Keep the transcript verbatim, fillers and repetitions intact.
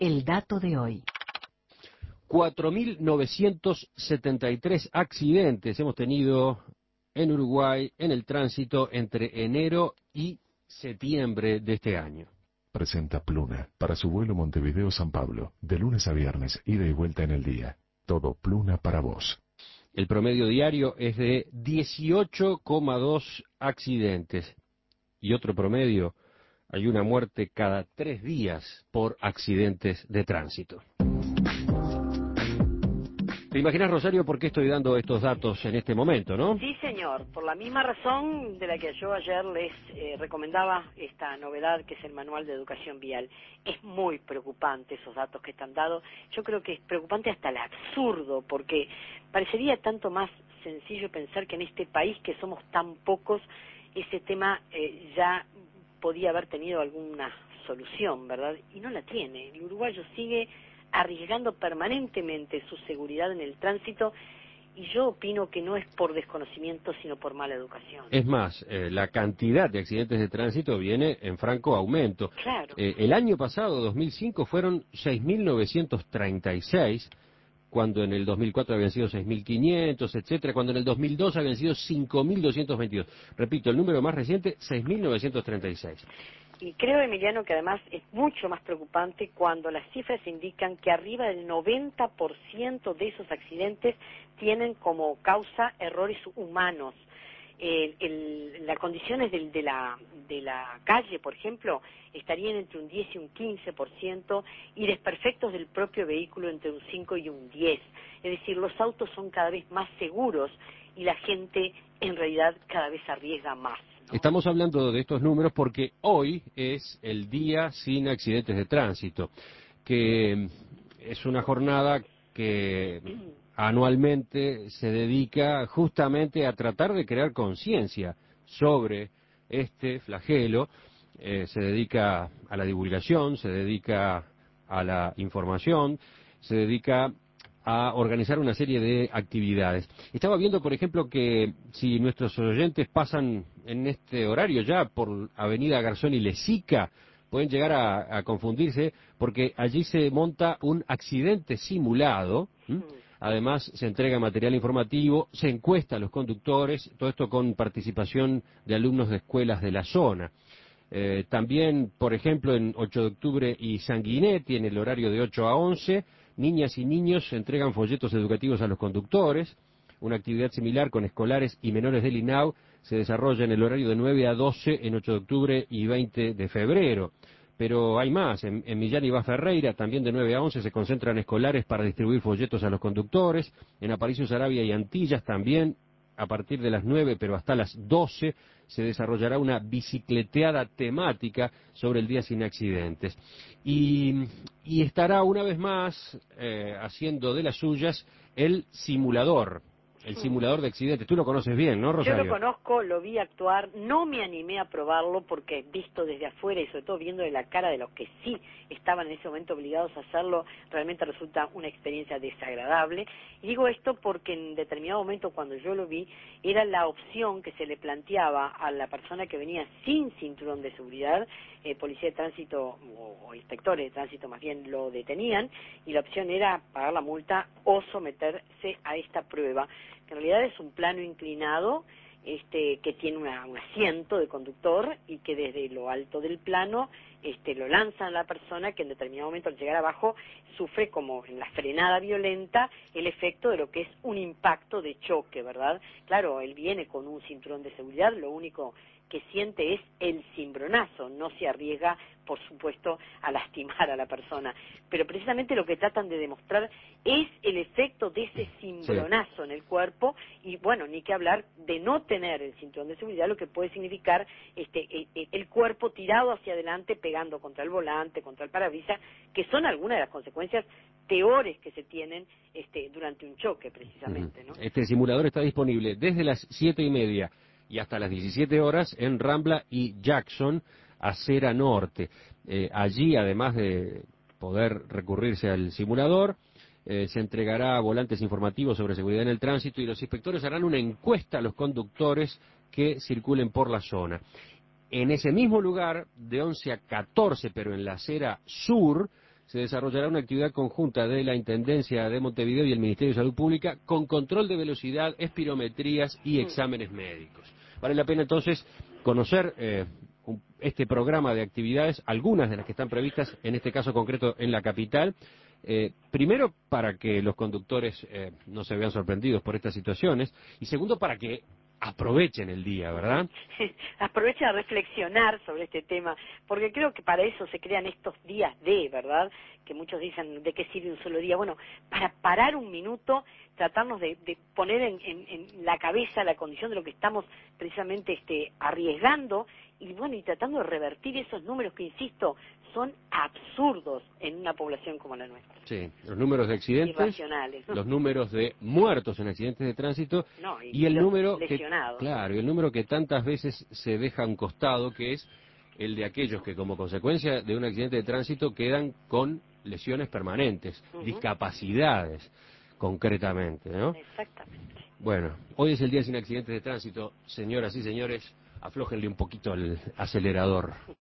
El dato de hoy. cuatro mil novecientos setenta y tres accidentes hemos tenido en Uruguay en el tránsito entre enero y septiembre de este año. Presenta Pluna para su vuelo Montevideo-San Pablo, de lunes a viernes, ida y vuelta en el día. Todo Pluna para vos. El promedio diario es de dieciocho coma dos accidentes. Y otro promedio, hay una muerte cada tres días por accidentes de tránsito. ¿Te imaginas, Rosario, por qué estoy dando estos datos en este momento, no? Sí, señor. Por la misma razón de la que yo ayer les eh, recomendaba esta novedad que es el Manual de Educación Vial. Es muy preocupante esos datos que están dados. Yo creo que es preocupante hasta el absurdo, porque parecería tanto más sencillo pensar que en este país, que somos tan pocos, ese tema eh, ya podía haber tenido alguna solución, ¿verdad? Y no la tiene. El uruguayo sigue arriesgando permanentemente su seguridad en el tránsito, y yo opino que no es por desconocimiento, sino por mala educación. Es más, eh, la cantidad de accidentes de tránsito viene en franco aumento. Claro. Eh, el año pasado, dos mil cinco, fueron seis mil novecientos treinta y seis, cuando en el dos mil cuatro habían sido seis mil quinientos, etcétera, cuando en el dos mil dos habían sido cinco mil doscientos veintidós. Repito, el número más reciente, seis mil novecientos treinta y seis. Y creo, Emiliano, que además es mucho más preocupante cuando las cifras indican que arriba del noventa por ciento de esos accidentes tienen como causa errores humanos. El, el, las condiciones del, de, la, de la calle, por ejemplo, estarían entre un diez y un quince por ciento, y desperfectos del propio vehículo entre un cinco y un diez. Es decir, los autos son cada vez más seguros y la gente en realidad cada vez arriesga más. Estamos hablando de estos números porque hoy es el Día Sin Accidentes de Tránsito, que es una jornada que anualmente se dedica justamente a tratar de crear conciencia sobre este flagelo. Eh, se dedica a la divulgación, se dedica a la información, se dedica a organizar una serie de actividades. Estaba viendo, por ejemplo, que si nuestros oyentes pasan en este horario ya por Avenida Garzón y Lezica, pueden llegar a, a confundirse, porque allí se monta un accidente simulado. ¿m? Además, se entrega material informativo, se encuesta a los conductores, todo esto con participación de alumnos de escuelas de la zona. Eh, también, por ejemplo, en ocho de octubre y Sanguinetti, en el horario de ocho a once, niñas y niños entregan folletos educativos a los conductores. Una actividad similar con escolares y menores del INAU se desarrolla en el horario de nueve a doce en ocho de octubre y veinte de febrero. Pero hay más, en, en Millán y Ferreira, también de nueve a once, se concentran escolares para distribuir folletos a los conductores. En Aparicio, Saravia y Antillas también, a partir de las nueve, pero hasta las doce, se desarrollará una bicicleteada temática sobre el Día Sin Accidentes. Y, y estará una vez más eh, haciendo de las suyas el simulador, el simulador de accidentes. Tú lo conoces bien, ¿no, Rosario? Yo lo conozco, lo vi actuar, no me animé a probarlo porque visto desde afuera y sobre todo viendo de la cara de los que sí estaban en ese momento obligados a hacerlo, realmente resulta una experiencia desagradable. Y digo esto porque en determinado momento cuando yo lo vi, era la opción que se le planteaba a la persona que venía sin cinturón de seguridad, eh, policía de tránsito o, o inspectores de tránsito más bien lo detenían, y la opción era pagar la multa o someterse a esta prueba. En realidad es un plano inclinado este, que tiene una, un asiento de conductor y que desde lo alto del plano este, lo lanzan a la persona que en determinado momento al llegar abajo sufre como en la frenada violenta el efecto de lo que es un impacto de choque, ¿verdad? Claro, él viene con un cinturón de seguridad, lo único que siente es el cimbronazo, no se arriesga, por supuesto, a lastimar a la persona. Pero precisamente lo que tratan de demostrar es el efecto de ese cimbronazo sí. en el cuerpo, y bueno, ni que hablar de no tener el cinturón de seguridad, lo que puede significar este el, el cuerpo tirado hacia adelante, pegando contra el volante, contra el parabrisas, que son algunas de las consecuencias peores que se tienen este durante un choque, precisamente, ¿no? Este simulador está disponible desde las siete y media y hasta las diecisiete horas en Rambla y Jackson, Acera Norte. Eh, allí, además de poder recurrirse al simulador, eh, se entregará volantes informativos sobre seguridad en el tránsito y los inspectores harán una encuesta a los conductores que circulen por la zona. En ese mismo lugar, de once a catorce, pero en la acera sur, se desarrollará una actividad conjunta de la Intendencia de Montevideo y el Ministerio de Salud Pública con control de velocidad, espirometrías y exámenes médicos. Vale la pena entonces conocer eh, un, este programa de actividades, algunas de las que están previstas, en este caso concreto en la capital. Eh, primero, para que los conductores eh, no se vean sorprendidos por estas situaciones, y segundo, para que aprovechen el día, ¿verdad? Aprovechen a reflexionar sobre este tema, porque creo que para eso se crean estos días de, ¿verdad? Que muchos dicen, ¿de qué sirve un solo día? Bueno, para parar un minuto, tratarnos de, de poner en, en, en la cabeza la condición de lo que estamos precisamente este, arriesgando, y bueno, y tratando de revertir esos números que, insisto, son absurdos en una población como la nuestra. Sí, los números de accidentes, irracionales, ¿no? Los números de muertos en accidentes de tránsito no, y, y el los número lesionados. que, claro, y el número que tantas veces se deja a un costado, que es el de aquellos que como consecuencia de un accidente de tránsito quedan con lesiones permanentes, uh-huh. discapacidades concretamente, ¿no? Exactamente. Bueno, hoy es el día sin accidentes de tránsito, señoras y señores, aflójenle un poquito el acelerador.